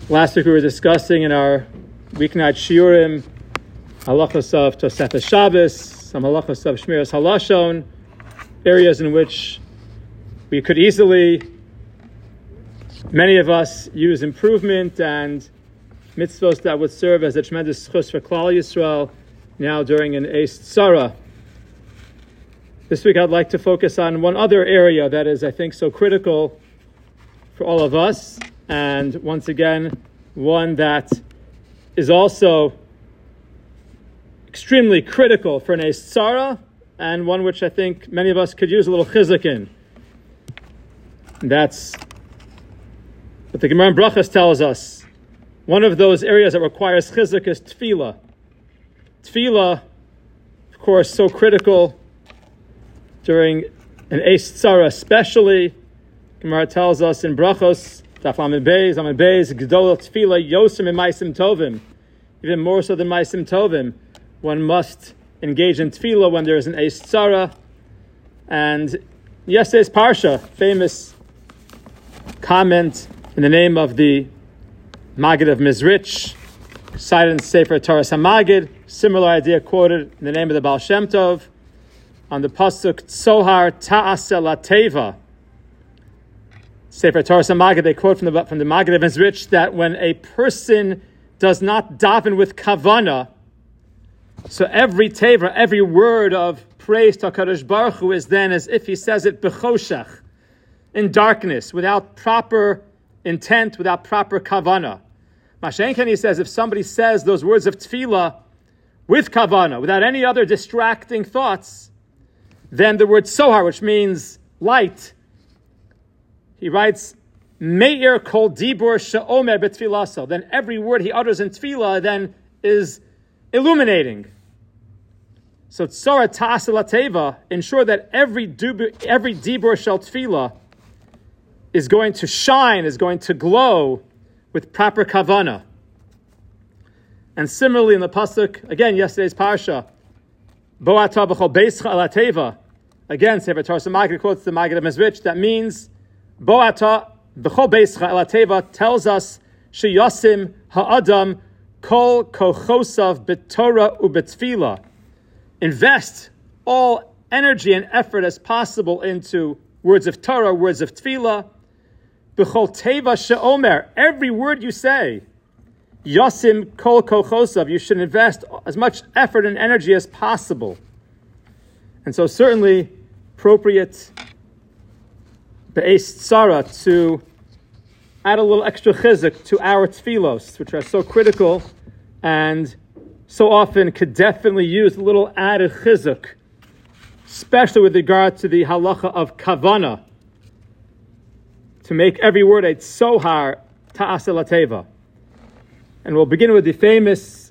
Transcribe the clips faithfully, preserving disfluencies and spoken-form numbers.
Last week we were discussing in our weeknight shiurim halachos of Tosefes Shabbos, some halachos of Shmiras Halashon, areas in which we could easily, many of us, use improvement and mitzvos that would serve as a tremendous chus for Klal Yisrael now during an Eis Tzara. This week I'd like to focus on one other area that is, I think, so critical for all of us, and once again, one that is also extremely critical for an Eis Tzara, and one which I think many of us could use a little chizuk in. And that's what the Gemara in Brachos tells us. One of those areas that requires chizuk is tefillah. Tefillah, of course, so critical during an Eis Tzara especially. Gemara tells us in Brachos, Daf Lamed Beis, Lamed Beis, Gdol Tefillah Yosem and Maisim Tovim. Even more so than Maisim Tovim, one must engage in Tefillah when there is an Eis Tzara. And yesterday's Parsha, famous comment in the name of the Maggid of Mizrich, cited in Sefer Torah HaMaggid, similar idea quoted in the name of the Baal Shem Tov, on the pasuk Tzohar Ta'aseh Lateva. Sefer Torah HaMaggid, they quote from the from the Maggid of Mizrich that when a person does not daven with kavana, so every teva, every word of praise to HaKadosh Baruch Hu is then as if he says it b'choshech, in darkness, without proper intent, without proper kavana. Mashenken, he says, if somebody says those words of tefillah with kavana, without any other distracting thoughts, then the word sohar, which means light, he writes, Meir kol dibur she'omer b'tfilaso. Then every word he utters in tefillah then is illuminating. So tzora ta'aseh lateva, ensure that every dibur, every dibur shel tefillah is going to shine, is going to glow with proper kavana. And similarly in the pasuk, again, yesterday's parsha, Bo ata b'chol beischa lateva. Again, Sefer Torah HaMaggid quotes the Maggid of Mizrich. That means Bo ata b'chol beischa lateva tells us sheyasim ha'adam kol kochosav b'torah u'b'tfila. Invest all energy and effort as possible into words of Torah, words of tefillah. B'chol teva she'omer, every word you say, yasim kol kochosav, you should invest as much effort and energy as possible. And so certainly appropriate be'eis tzara to add a little extra chizuk to our tefillos, which are so critical and so often could definitely use a little added chizuk, especially with regard to the halacha of kavana, to make every word a tzohar ta'aseh lateva. And we'll begin with the famous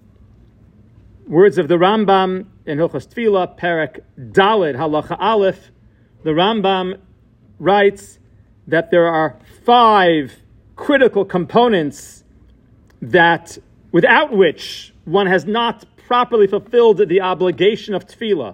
words of the Rambam in Hilchos Tefillah, Perek Daled, Halacha Aleph. The Rambam writes that there are five critical components that, without which one has not properly fulfilled the obligation of Tefillah.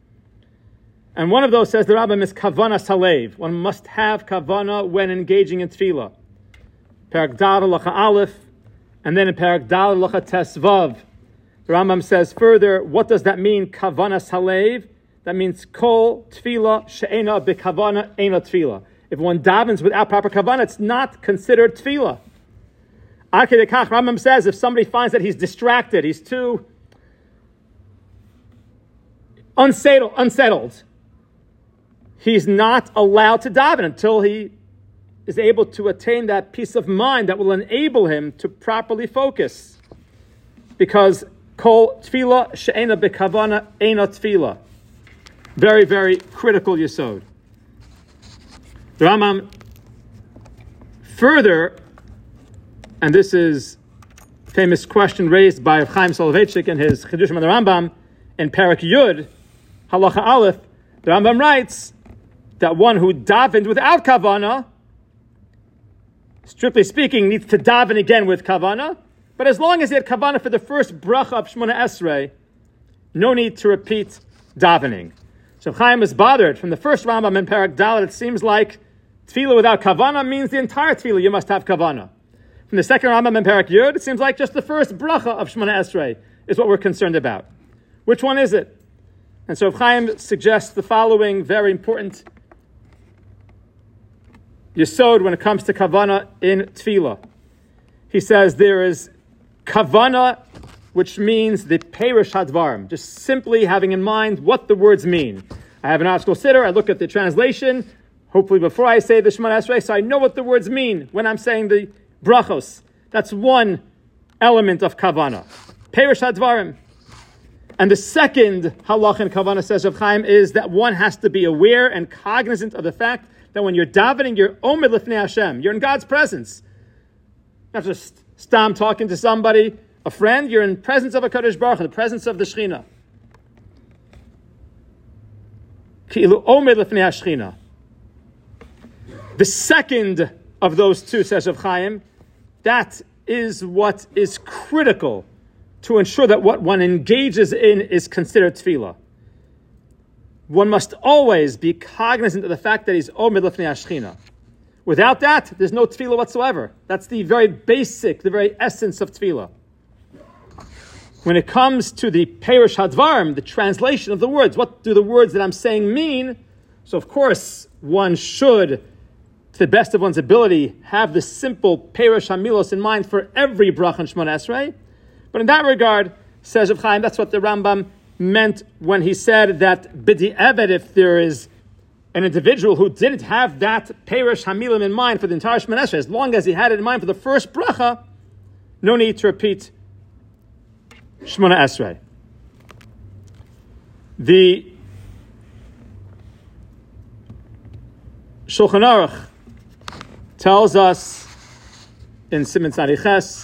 And one of those, says the Rambam, is Kavana Salev. One must have Kavana when engaging in Tefillah. Perek Daled, Halacha Aleph. And then in Perek Daled Halacha Tesvav, the Rambam says further, what does that mean, Kavana Salev? That means Kol Tefillah She'ena B'Kavana Eina Tefillah. If one davens without proper Kavana, it's not considered Tefillah. Akei Dekach, Rambam says, if somebody finds that he's distracted, he's too unsettled, unsettled, he's not allowed to daven until he is able to attain that peace of mind that will enable him to properly focus. Because kol tefillah she'ena b'kavana eina tefillah. Very, very critical yesod. The Rambam further, and this is a famous question raised by Chaim Soloveitchik in his Chidushim on the Rambam, in Perek Yud, Halacha Aleph, the Rambam writes that one who davened without kavana, strictly speaking, needs to daven again with kavana, but as long as he had kavana for the first bracha of Shemona Esrei, no need to repeat davening. So Chaim is bothered. From the first Rambam in Perek Daled, it seems like tefillah without kavana means the entire tefillah you must have kavana. From the second Rambam in Perek Yud, it seems like just the first bracha of Shemona Esrei is what we're concerned about. Which one is it? And so Chaim suggests the following very important yesod when it comes to kavana in tefillah. He says there is kavana, which means the perish hadvarim, just simply having in mind what the words mean. I have an article sitter, I look at the translation, hopefully before I say the Shemona Esrei, so I know what the words mean when I'm saying the brachos. That's one element of kavana. Perish hadvarim. And the second halach in kavana, says Rav Chaim, is that one has to be aware and cognizant of the fact that when you're davening, you're omer lifnei Hashem. You're in God's presence. Not just stam talking to somebody, a friend. You're in presence of a Kadosh Baruch Hu, the presence of the Shechina. Ki'ilu omer lifnei Hashchina. The second of those two, says Rav Chaim, that is what is critical to ensure that what one engages in is considered tefillah. One must always be cognizant of the fact that he's omer lifnei Hashchina. Without that, there's no tefillah whatsoever. That's the very basic, the very essence of tefillah. When it comes to the perish hadvarim, the translation of the words, what do the words that I'm saying mean? So of course, one should, to the best of one's ability, have the simple perish hamilos in mind for every bracha in Shemona Esrei. But in that regard, says Rav Chaim, that's what the Rambam meant when he said that b'di eved, if there is an individual who didn't have that perish hamilim in mind for the entire Shemona Esrei, as long as he had it in mind for the first bracha, no need to repeat Shemona Esrei. The Shulchan Aruch tells us in Siman Tzadiches,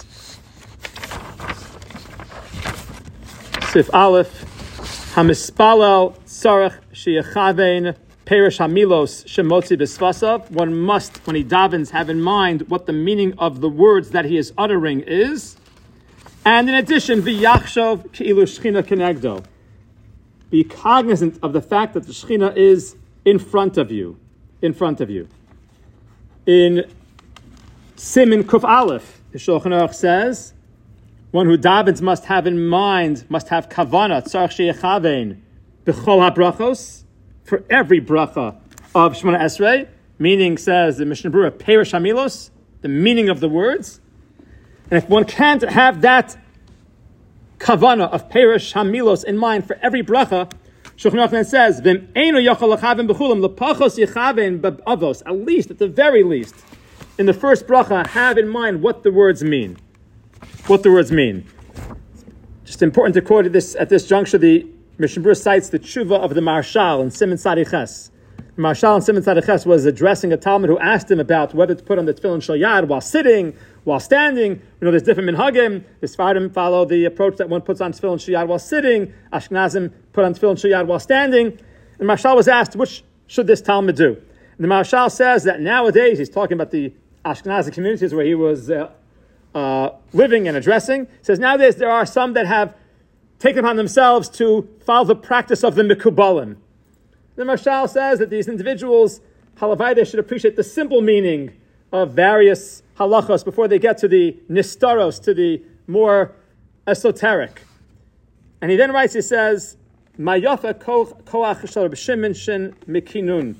Sif Aleph, Hamispalel Tzarech Sheyechavein Perish Hamilos Shemotzi B'Svasav. One must, when he davens, have in mind what the meaning of the words that he is uttering is. And in addition, V'yachshov Ki'ilu Shechina Kenegdo. Be cognizant of the fact that the Shechina is in front of you. In front of you. In Siman Kuf Aleph, the Shulchan Aruch says, one who davens must have in mind, must have kavana, tzarech sheyechavein, b'chol habrachos, for every bracha of Shemona Esrei, meaning, says the Mishnah Berurah, perish hamilos, the meaning of the words. And if one can't have that kavana of perish hamilos in mind for every bracha, Shulchan Aruch then says, v'im eino yochel lechavein b'chulam, lepachos yechavein b'avos, at least, at the very least, in the first bracha, have in mind what the words mean. What the words mean. Just important to quote at this at this juncture, the Mishnah Berurah cites the tshuva of the Marshal in Siman Tzadiches. The Marshal in Siman Tzadiches was addressing a Talmud who asked him about whether to put on the tefillin shel yad while sitting, while standing. You know, there's different minhagim. The Sfardim follow the approach that one puts on tefillin shel yad while sitting. Ashkenazim put on tefillin shel yad while standing. And Marshal was asked, which should this Talmud do? And the Marshal says that nowadays, he's talking about the Ashkenazi communities where he was uh, uh, living and addressing. He says nowadays there are some that have taken upon themselves to follow the practice of the Mekubalim. The Marshal says that these individuals, halavai, should appreciate the simple meaning of various halachos before they get to the nistaros, to the more esoteric. And he then writes, he says, Mayafa koach shel Reb Shimon shin mikinun.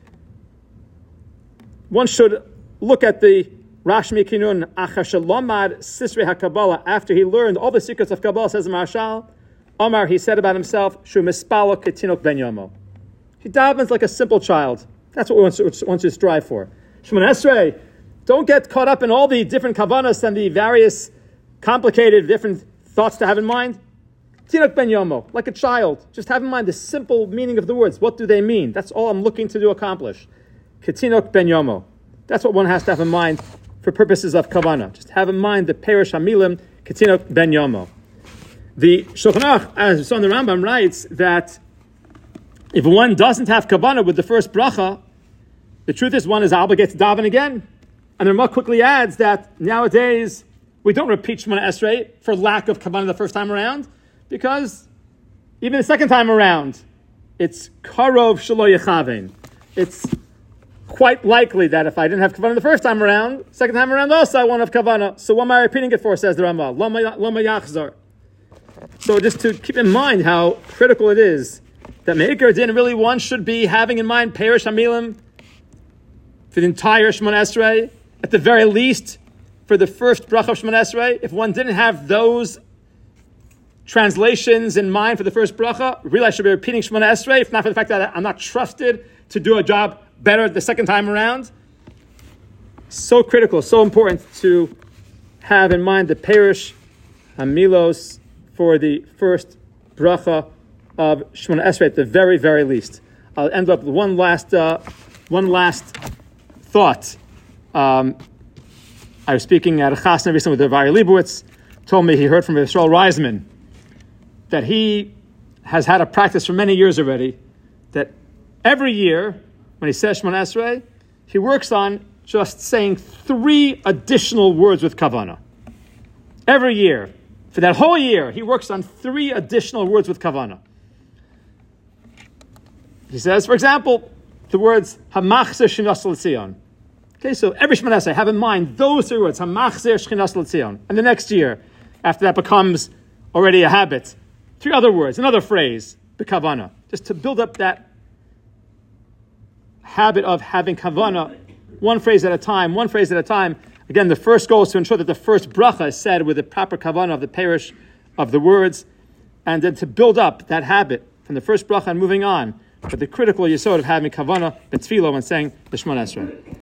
One should look at the Rash Mikinun Achar Shalomad Sisrei HaKabbalah, after he learned all the secrets of Kabbalah, says the Marshal, Omar, he said about himself, Shu Mispalo Ketinok Ben Yomo. He davens like a simple child. That's what one wants to strive for. Shemona Esrei, don't get caught up in all the different kavanas and the various complicated different thoughts to have in mind. Ketinok Ben Yomo, like a child. Just have in mind the simple meaning of the words. What do they mean? That's all I'm looking to do accomplish. Ketinok Ben Yomo. That's what one has to have in mind for purposes of kavana. Just have in mind the perish hamilim, ketinok ben yomo. The Shulchan Aruch, as we saw in the Rambam, writes that if one doesn't have kavana with the first bracha, the truth is one is obligated to daven again. And the Ramah quickly adds that nowadays we don't repeat Shemona Esrei for lack of kavana the first time around, because even the second time around, it's karov shelo yechavein. It's quite likely that if I didn't have kavanah the first time around, second time around also I won't have kavanah. So what am I repeating it for, says the Rama? Lama yachzar. So just to keep in mind how critical it is that Me'ikar Din really one should be having in mind Perish Hamilim for the entire Shemona Esrei, at the very least for the first bracha of Shemona Esrei. If one didn't have those translations in mind for the first bracha, really I should be repeating Shemona Esrei, if not for the fact that I'm not trusted to do a job better the second time around. So critical, so important to have in mind the Perish Hamilos for the first bracha of Shemona Esrei at the very, very least. I'll end up with one last, uh, one last thought. Um, I was speaking at a chasna recently with Vari Leibowitz. Told me he heard from Yisrael Reisman that he has had a practice for many years already, that every year when he says Shemona Esrei, he works on just saying three additional words with kavanah. Every year. For that whole year, he works on three additional words with kavanah. He says, for example, the words Hamachzer Shchinas L'Tzion. Okay, so every Shemona Esrei, have in mind those three words, Hamachzer Shchinas L'Tzion. And the next year, after that becomes already a habit, three other words, another phrase, the kavanah, just to build up that habit of having kavanah, one phrase at a time, one phrase at a time. Again, the first goal is to ensure that the first bracha is said with the proper kavanah of the perish of the words, and then to build up that habit from the first bracha and moving on. But the critical yesod of having kavanah, the tefillah, when saying the Shemona Esrei.